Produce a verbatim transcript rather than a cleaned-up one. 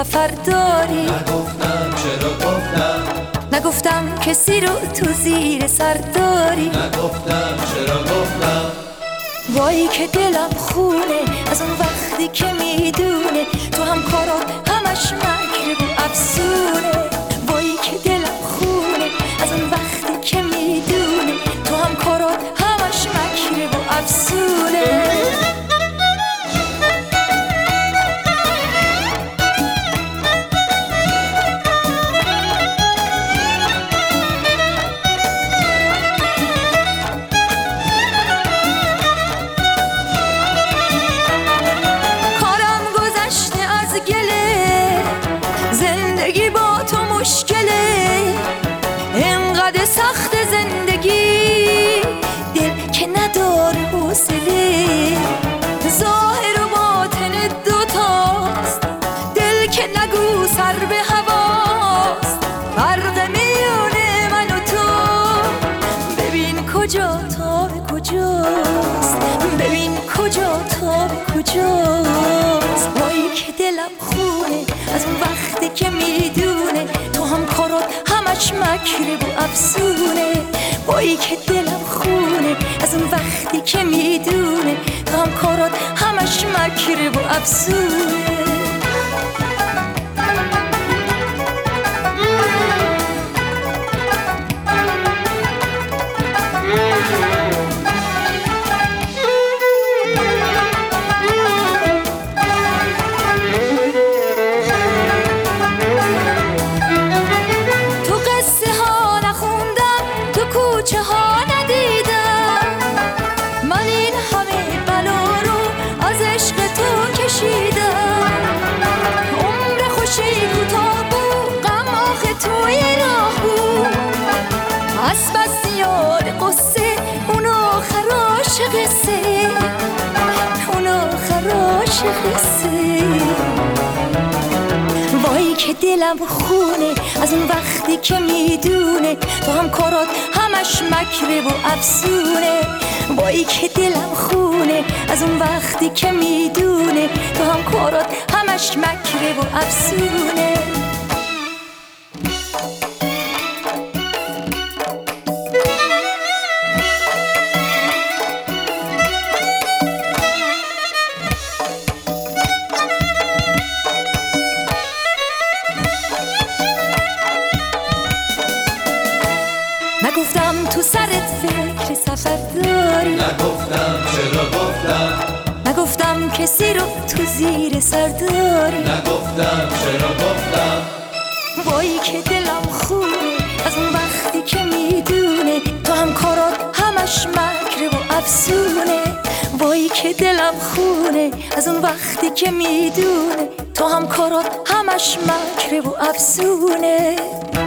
سفر داری. نگفتم چرا گفتم، نگفتم کسی رو تو زیر سر داری. نگفتم چرا گفتم. وای که دلم خونه از اون وقتی که میدونه تو هم کارات همش مکر و افسونه. وای که دلم خونه از اون وقتی که میدونه تو هم کارات همش مکر و افسونه. زندگی با تو مشکله، انقدر سخت زندگی، دل که نداره حوصله. ظاهر و باطن دوتاست، دل که نگو سر به هواست. فرق میون من و تو ببین کجا تا به کجاست، ببین کجا تا به کجاست. وای که دلم خونه از اون وقتی که میدونه تو هم کارات همش مکر و افسونه. وای که دلم خونه از اون وقتی که میدونه تو هم کارات همش مکر و افسونه. کوچه ها ندیدم من این همه بلا رو از عشق تو کشیدم. عمر خوشی کوتاه بود، غم آخه توی راه بود. از بس یاد قصه اون آخراش قصه، اون آخراش قصه. وای که دلم خونه از اون وقتی که میدونه تو هم کارات همش مکر و افسونه. وای که دلم خونه از اون وقتی که میدونه تو هم کارات همش مکر و افسونه. نگفتم تو سرت فکر سفر داری. نگفتم چرا گفتم، نگفتم کسی رو تو زیر سر داری. نگفتم چرا گفتم. وای که دلم خونه از اون وقتی که میدونه تو هم کارات همش مکر و افسونه. وای که دلم خونه از اون وقتی که میدونه تو هم کارات همش مکر و افسونه.